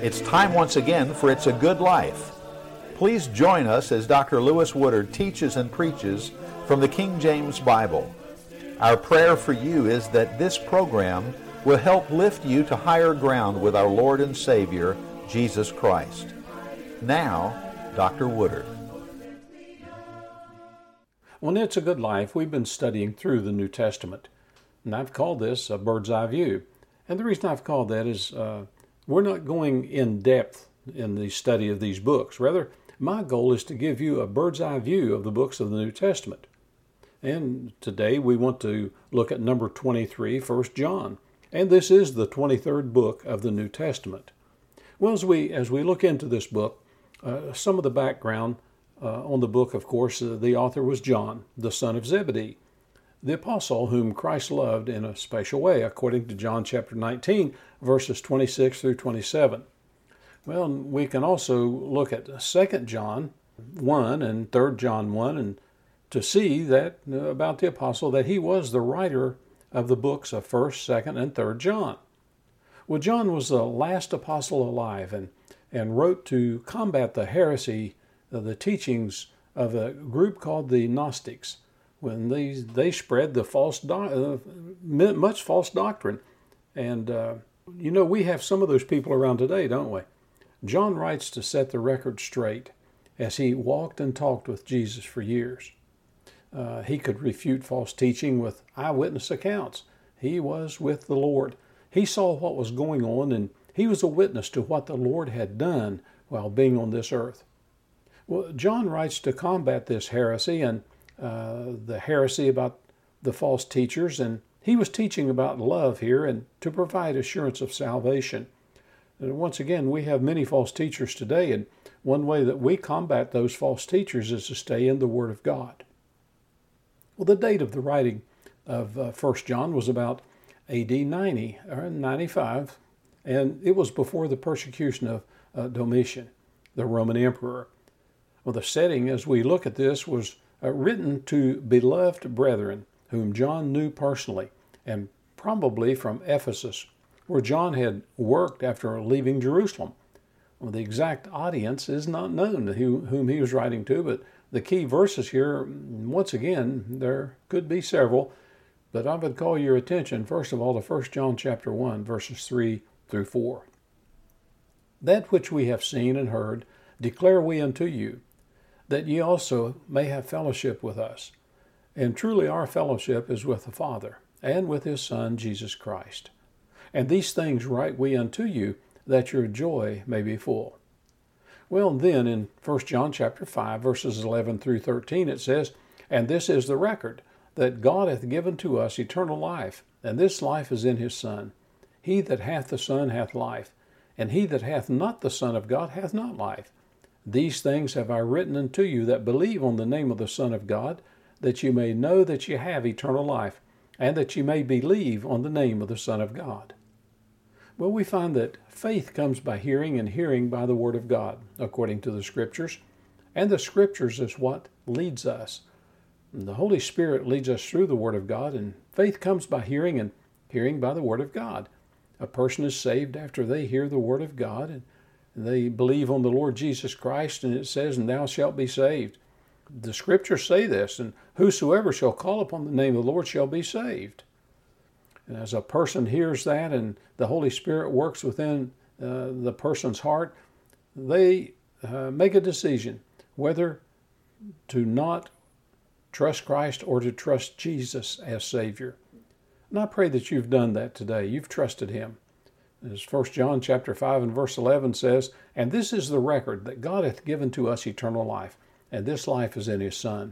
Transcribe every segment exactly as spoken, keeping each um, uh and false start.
It's time once again for It's a Good Life. Please join us as Doctor Lewis Woodard teaches and preaches from the King James Bible. Our prayer for you is that this program will help lift you to higher ground with our Lord and Savior, Jesus Christ. Now, Doctor Woodard. On It's a Good Life, we've been studying through the New Testament, and I've called this a bird's eye view. And the reason I've called that is uh, we're not going in depth in the study of these books. Rather, my goal is to give you a bird's eye view of the books of the New Testament. And today we want to look at number twenty-three, First John. And this is the twenty-third book of the New Testament. Well, as we, as we look into this book, uh, some of the background uh, on the book, of course, uh, the author was John, the son of Zebedee, the apostle whom Christ loved in a special way, according to John chapter nineteen, verses twenty-six through twenty-seven. Well, we can also look at Second John one and Third John one and to see that uh, about the apostle that he was the writer of the books of First, Second, and Third John. Well, John was the last apostle alive and, and wrote to combat the heresy of the teachings of a group called the Gnostics, when they, they spread the false do, uh, much false doctrine. And, uh, you know, we have some of those people around today, don't we? John writes to set the record straight as he walked and talked with Jesus for years. Uh, he could refute false teaching with eyewitness accounts. He was with the Lord. He saw what was going on, and he was a witness to what the Lord had done while being on this earth. Well, John writes to combat this heresy and uh, the heresy about the false teachers, and he was teaching about love here and to provide assurance of salvation. And once again, we have many false teachers today, and one way that we combat those false teachers is to stay in the Word of God. Well, the date of the writing of uh, First John was about A D ninety or ninety-five, and it was before the persecution of uh, Domitian, the Roman emperor. Well, the setting, as we look at this, was uh, written to beloved brethren whom John knew personally, and probably from Ephesus, where John had worked after leaving Jerusalem. Well, the exact audience is not known who, whom he was writing to, but the key verses here, once again, there could be several, but I would call your attention, first of all, to First John chapter one, verses three through four. That which we have seen and heard declare we unto you, that ye also may have fellowship with us. And truly our fellowship is with the Father, and with his Son, Jesus Christ. And these things write we unto you, that your joy may be full. Well, then in First John chapter five, verses eleven through thirteen, it says, And this is the record, that God hath given to us eternal life, and this life is in his Son. He that hath the Son hath life, and he that hath not the Son of God hath not life. These things have I written unto you that believe on the name of the Son of God, that you may know that ye have eternal life, and that ye may believe on the name of the Son of God. Well, we find that faith comes by hearing, and hearing by the Word of God, according to the Scriptures. And the Scriptures is what leads us. And the Holy Spirit leads us through the Word of God, and faith comes by hearing, and hearing by the Word of God. A person is saved after they hear the Word of God, and they believe on the Lord Jesus Christ, and it says, And thou shalt be saved. The Scriptures say this, and whosoever shall call upon the name of the Lord shall be saved. And as a person hears that and the Holy Spirit works within uh, the person's heart, they uh, make a decision whether to not trust Christ or to trust Jesus as Savior. And I pray that you've done that today. You've trusted him. As First John chapter five and verse eleven says, And this is the record, that God hath given to us eternal life, and this life is in his Son.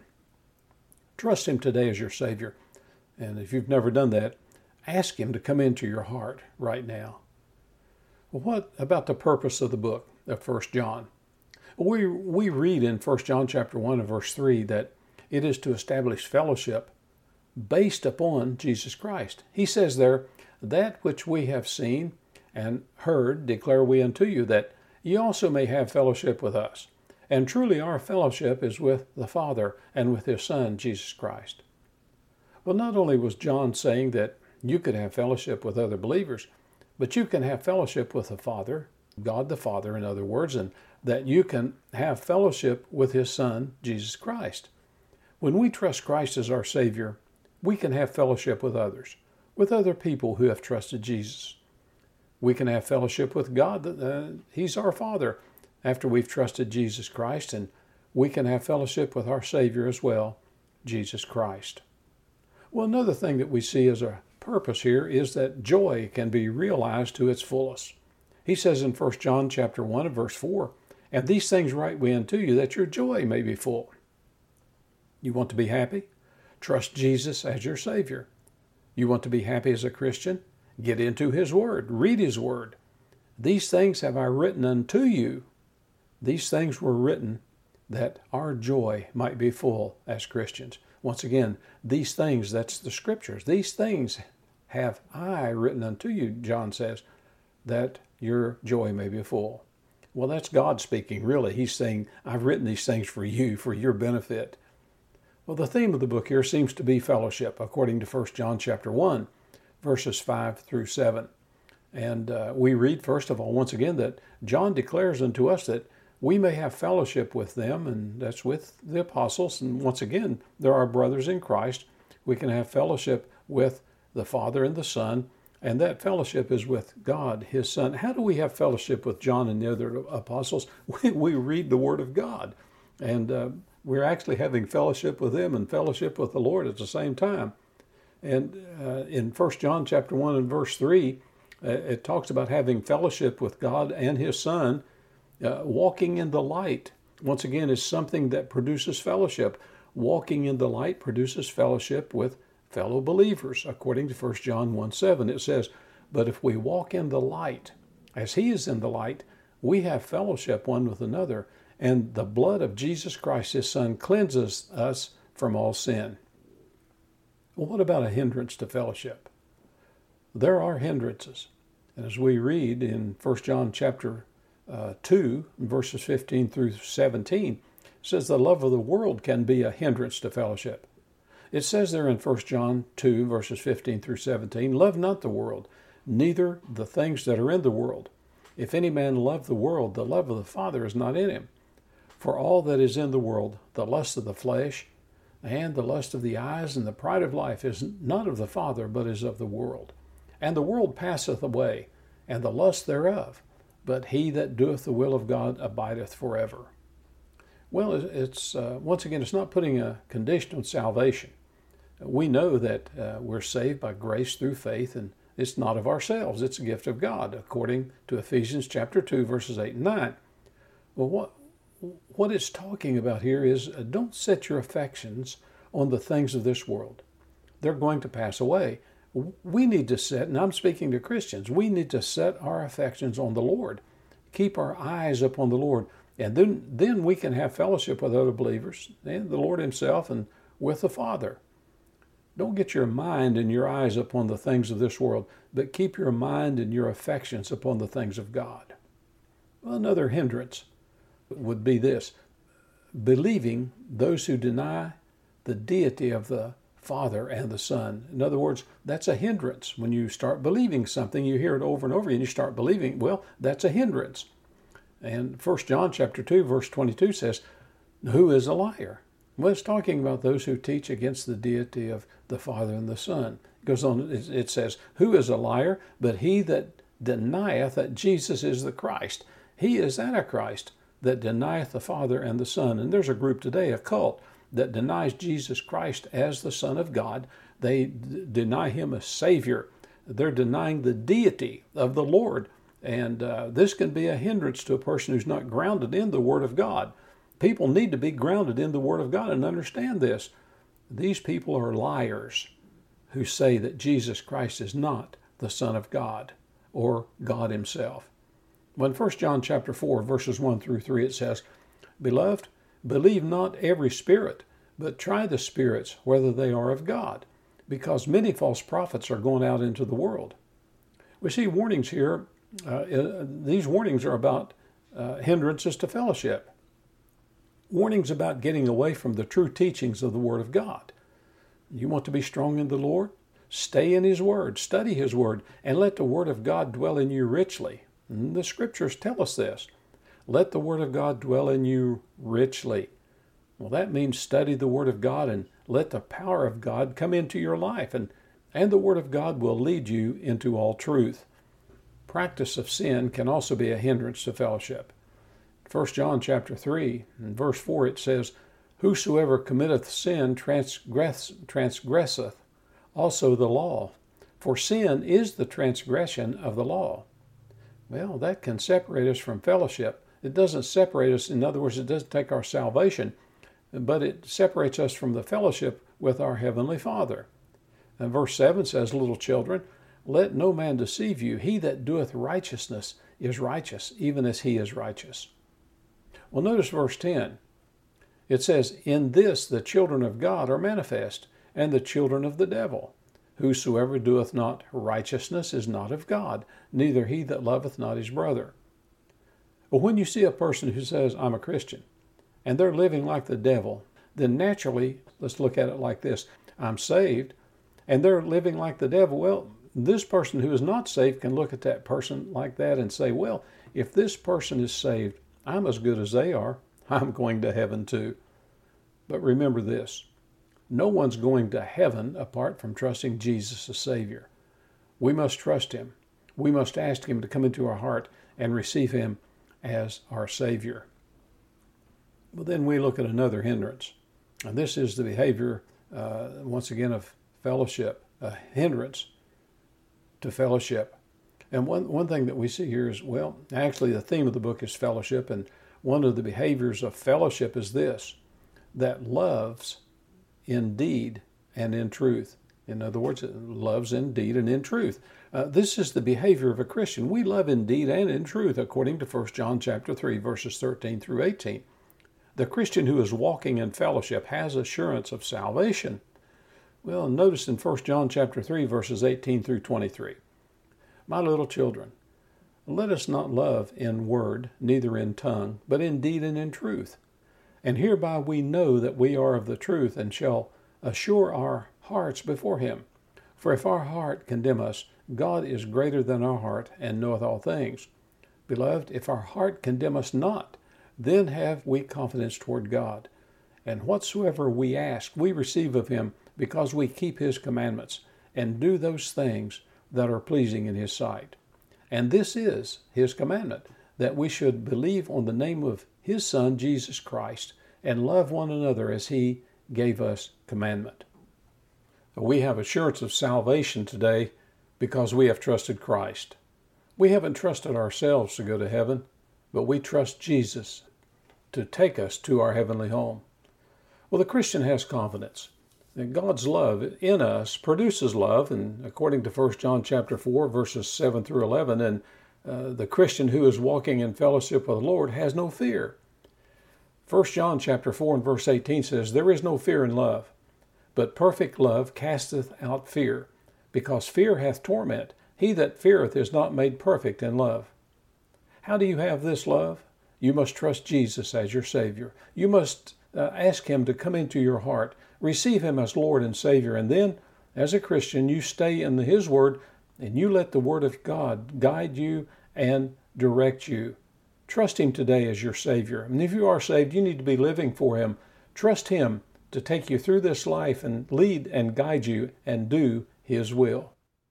Trust him today as your Savior. And if you've never done that, ask him to come into your heart right now. Well, what about the purpose of the book of First John? We, we read in First John chapter one and verse three that it is to establish fellowship based upon Jesus Christ. He says there, That which we have seen and heard declare we unto you, that ye also may have fellowship with us. And truly our fellowship is with the Father and with his Son, Jesus Christ. Well, not only was John saying that you could have fellowship with other believers, but you can have fellowship with the Father God the Father, in other words, and that you can have fellowship with his Son, Jesus Christ. When we trust Christ as our Savior, we can have fellowship with others, with other people who have trusted Jesus. We can have fellowship with God. Uh, he's our Father after we've trusted Jesus Christ, and we can have fellowship with our Savior as well, Jesus Christ. Well, another thing that we see as a purpose here is that joy can be realized to its fullest. He says in First John chapter one and verse four, "And these things write we unto you, that your joy may be full." You want to be happy? Trust Jesus as your Savior. You want to be happy as a Christian? Get into his Word. Read his Word. These things have I written unto you. These things were written that our joy might be full as Christians. Once again, these things, that's the Scriptures. These things have I written unto you, John says, that your joy may be full. Well, that's God speaking, really. He's saying, I've written these things for you, for your benefit. Well, the theme of the book here seems to be fellowship, according to First John chapter one, verses five through seven. And uh, we read, first of all, once again, that John declares unto us that we may have fellowship with them, and that's with the apostles. And once again, they're our brothers in Christ. We can have fellowship with the Father and the Son, and that fellowship is with God, his Son. How do we have fellowship with John and the other apostles? We, we read the Word of God, and uh, we're actually having fellowship with them and fellowship with the Lord at the same time. And uh, in First John chapter one and verse three, uh, it talks about having fellowship with God and his Son. Uh, walking in the light, once again, is something that produces fellowship. Walking in the light produces fellowship with fellow believers. According to First John one seven, it says, "But if we walk in the light, as he is in the light, we have fellowship one with another, and the blood of Jesus Christ, his Son, cleanses us from all sin." Well, what about a hindrance to fellowship? There are hindrances. And as we read in First John chapter uh, two, verses fifteen through seventeen, it says the love of the world can be a hindrance to fellowship. It says there in First John two, verses fifteen through seventeen, "Love not the world, neither the things that are in the world. If any man love the world, the love of the Father is not in him. For all that is in the world, the lust of the flesh, and the lust of the eyes, and the pride of life, is not of the Father, but is of the world. And the world passeth away, and the lust thereof, but he that doeth the will of God abideth forever." Well, it's uh, once again, it's not putting a condition on salvation. We know that uh, we're saved by grace through faith, and it's not of ourselves. It's a gift of God, according to Ephesians chapter two, verses eight and nine. Well, what what it's talking about here is uh, don't set your affections on the things of this world. They're going to pass away. We need to set, and I'm speaking to Christians, we need to set our affections on the Lord. Keep our eyes upon the Lord. And then, then we can have fellowship with other believers and the Lord himself and with the Father. Don't get your mind and your eyes upon the things of this world, but keep your mind and your affections upon the things of God. Well, another hindrance would be this: believing those who deny the deity of the Father and the Son. In other words, that's a hindrance. When you start believing something, you hear it over and over, and you start believing, well, that's a hindrance. And First John chapter two, verse twenty-two says, "Who is a liar?" Well, it's talking about those who teach against the deity of the Father and the Son. It goes on, it says, "Who is a liar? But he that denieth that Jesus is the Christ. He is Antichrist, that denieth the Father and the Son." And there's a group today, a cult, that denies Jesus Christ as the Son of God. They d- deny him as Savior. They're denying the deity of the Lord. And uh, this can be a hindrance to a person who's not grounded in the Word of God. People need to be grounded in the Word of God and understand this. These people are liars who say that Jesus Christ is not the Son of God or God himself. Well, in First John chapter four, verses one through three, it says, "Beloved, believe not every spirit, but try the spirits whether they are of God, because many false prophets are going out into the world." We see warnings here. Uh, these warnings are about uh, hindrances to fellowship. Warnings about getting away from the true teachings of the Word of God. You want to be strong in the Lord? Stay in His Word, study His Word, and let the Word of God dwell in you richly. And the Scriptures tell us this. Let the Word of God dwell in you richly. Well, that means study the Word of God and let the power of God come into your life, and, and the Word of God will lead you into all truth. Practice of sin can also be a hindrance to fellowship. First John chapter three, and verse four, it says, Whosoever committeth sin transgress, transgresseth also the law, for sin is the transgression of the law. Well, that can separate us from fellowship. It doesn't separate us, in other words, it doesn't take our salvation, but it separates us from the fellowship with our Heavenly Father. And verse seven says, Little children, let no man deceive you. He that doeth righteousness is righteous, even as he is righteous. Well, notice verse ten. It says, In this the children of God are manifest, and the children of the devil. Whosoever doeth not righteousness is not of God, neither he that loveth not his brother. Well, when you see a person who says, I'm a Christian, and they're living like the devil, then naturally, let's look at it like this. I'm saved, and they're living like the devil. Well, this person who is not saved can look at that person like that and say, well, if this person is saved, I'm as good as they are. I'm going to heaven too. But remember this, no one's going to heaven apart from trusting Jesus as Savior. We must trust Him. We must ask Him to come into our heart and receive Him as our Savior. But then we look at another hindrance. And this is the behavior, uh, once again, of fellowship, a hindrance to fellowship. And one, one thing that we see here is, well, actually the theme of the book is fellowship, and one of the behaviors of fellowship is this, that loves in deed and in truth. In other words, it loves in deed and in truth. Uh, this is the behavior of a Christian. We love in deed and in truth, according to First John chapter three, verses thirteen through eighteen. The Christian who is walking in fellowship has assurance of salvation. Well, notice in First John chapter three, verses eighteen through twenty-three. My little children, let us not love in word, neither in tongue, but in deed and in truth. And hereby we know that we are of the truth, and shall assure our hearts before Him. For if our heart condemn us, God is greater than our heart, and knoweth all things. Beloved, if our heart condemn us not, then have we confidence toward God. And whatsoever we ask, we receive of Him, because we keep His commandments, and do those things that are pleasing in His sight. And this is His commandment, that we should believe on the name of His Son, Jesus Christ, and love one another as He gave us commandment. We have assurance of salvation today because we have trusted Christ. We haven't trusted ourselves to go to heaven, but we trust Jesus to take us to our heavenly home. Well, the Christian has confidence that God's love in us produces love, and according to First John chapter four, verses seven through eleven, and uh, the Christian who is walking in fellowship with the Lord has no fear. First John chapter four and verse eighteen says, There is no fear in love, but perfect love casteth out fear, because fear hath torment. He that feareth is not made perfect in love. How do you have this love? You must trust Jesus as your Savior. You must uh, ask Him to come into your heart, receive Him as Lord and Savior, and then, as a Christian, you stay in His Word, and you let the Word of God guide you and direct you. Trust Him today as your Savior. And if you are saved, you need to be living for Him. Trust Him to take you through this life and lead and guide you and do His will.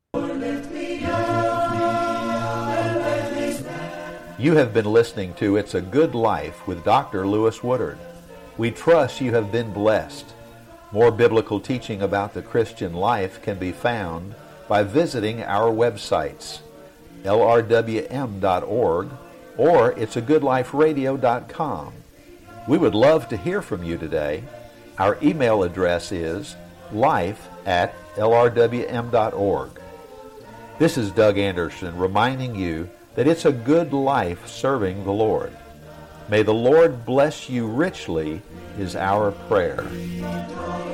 You have been listening to It's a Good Life with Doctor Lewis Woodard. We trust you have been blessed. More biblical teaching about the Christian life can be found by visiting our websites, L R W M dot org or it's a good life radio dot com. We would love to hear from you today. Our email address is life at L R W M dot org. This is Doug Anderson reminding you that it's a good life serving the Lord. May the Lord bless you richly is our prayer.